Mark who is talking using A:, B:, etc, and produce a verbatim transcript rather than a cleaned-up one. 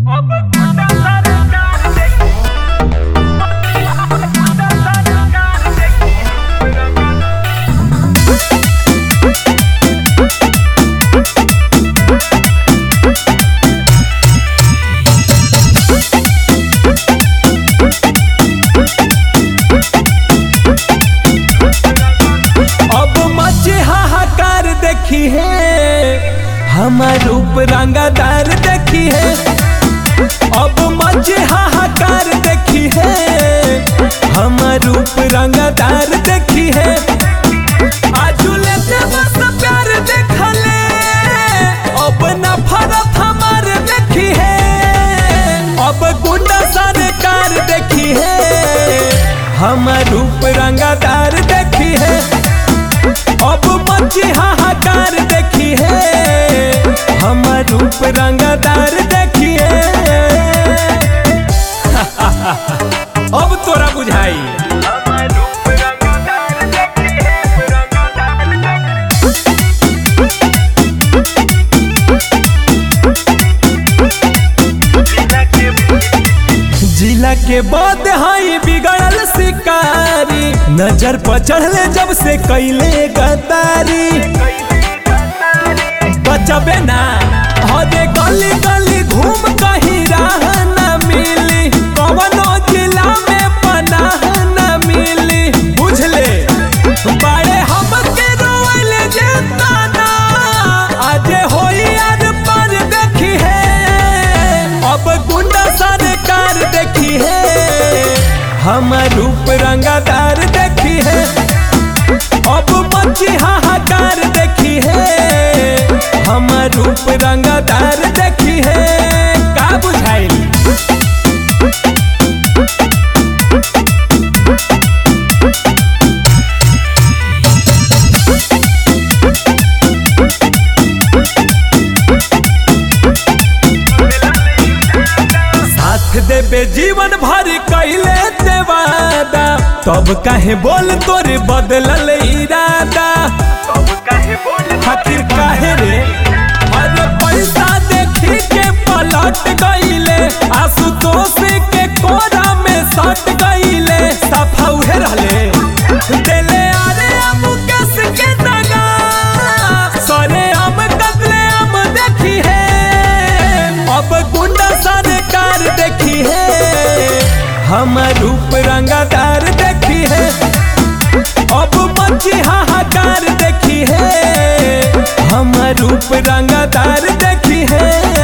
A: देखी है हमार रूप रंगदार देखी है, अब मजे हाहाकार देखी है हमार रूप रंगदार देखी है। आजुले से बस प्यार देखले अब नफरत हमार देखी है, अब गुंडा सरकार देखी है हमार रूप रंगदार देखी है, अब मची हाहाकार देखी है हमार रूप रंगदार देखी है। अब तोरा बुझाई जिला के बाद हाई बिगड़ल शिकारी, नजर पर चढ़ले जब से कैले गद्दारी। बचबे ना हरे गली गली घूम कहीं राह न मिली, कवनो जिला में पनाह न मिली। बुझले बाड़े हमके रोवले जेता ना, आज होई यार पर देखी है अब गुंडा सरकार देखी है हमार रूप रंगदार देखी है, अब मची हाहाकार देखी है हमार रूप रंगदार देखी है। का बुझाइल देबे जीवन भर कैले ते वादा, तब काहे बोल तोरे बदलल इरादा। आखिर काहे रे अरे पैसा देखी के पलट गईले, आशुतोष के कोरा में सट गईले। सफा उहे रहले देले अरे मुकेश के दगा, सरे हम कतले हम देखी है अब गुंडा सरकार देखी है हमार रूप रंगदार देखी है, अब मची हाहाकार देखी है हमार रूप रंगदार देखी है।